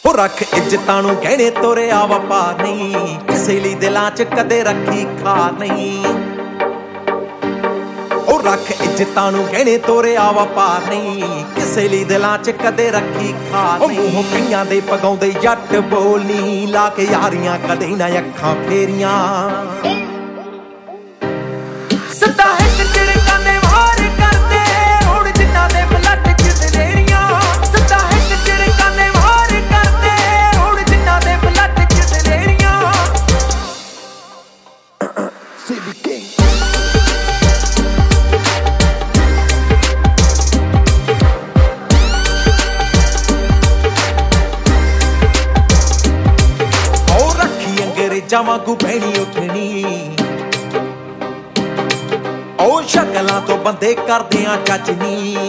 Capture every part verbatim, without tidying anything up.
हो रख इज्जतां नूं गहणे तोरिया वपार नहीं, किसे लई दिलां च कदे रखी खार नहीं। हो रख इज्जतां नूं गहणे तोरिया वपार नहीं, किसे लई दिलां च कदे रखी खार नहीं। मूंह कईयां दे पगाउंदे जट बोलनी, ला के यारियां कदे ना अखां फेरियां। सदा हिक चिड़कां ने वार करदे, हुण जिन्हां दे बलट च दलेरियां। सदा हिक चिड़कां ने वार करदे, हुण जिन्हां दे बलट च दलेरियां। सीबी किंग और रखी अंग्रेजां वांगू बहनी उठनी, ओ शक्लां तो बंदे करदियां जज नी।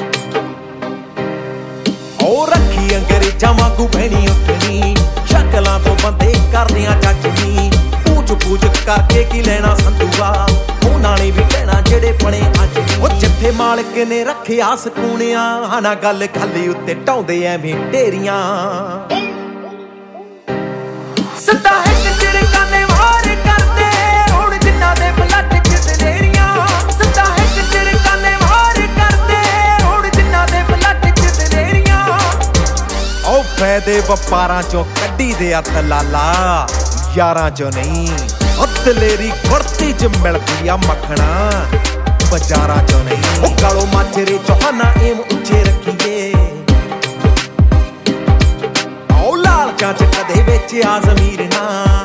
ओ रखी अंग्रेजां वांगू बहनी उठनी, शक्लां तो बंदे करदियां जज नी। पूछ पूछ करके की लेना संदूआ, उन्हां ने भी कहना जेड़े बने अज। ओ जिथे मालक ने रखिया सकूनिया, ना गल खाली उत्ते ढाउंदे एवें ढेरियां। सदा हिक चिड़कां ने वार करदे, हुण जिन्हां दे बलट च दलेरियां। सदा हिक चिड़कां ने वार करदे, हुण जिन्हां दे बलट च दलेरियां। ओ फैदे वपारां चों कड्डी दे हत्थ लाला, यारां चों नहीं। ओ दलेरी गुड़ती च मिलदी आ मखना, बाजारां चों नहीं। ओ कालो माजरे चौहाना एम उच्चे रखीए, ओ लालचां च कदे वेचिया ज़मीर ना।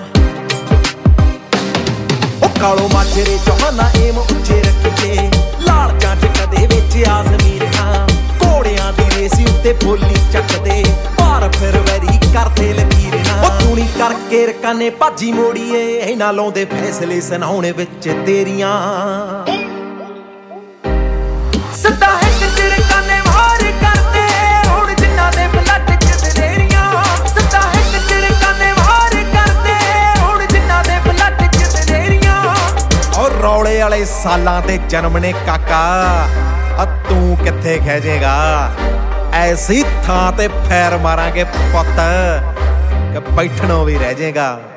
ओ कालो माजरे चौहाना एम उच्चे रखीए, लालचां च कदे वेचिया ज़मीर ना। घोड़ियां दी रेसी उत्ते बोली चकदे, पार फिर वैरी करदे लकीर ना। ओ तूनी करके रकाने भाजी मोड़ीए, इन्हां लाउंदे फैसले सुनाउणे विच तेरियां। सदा हिक चिड़कां ने वार करदे, हुण जिन्हां दे बलट च दलेरियां। सदा हिक चिड़कां ने वार करदे, हुण जिन्हां दे बलट च दलेरियां। और रौले वाले सालां दे जन्म ने काका, आ तू कित्थे खैजेगा। ऐसी थां ते फैर मारांगे पुत्त कि बैठणों भी रह जाएगा।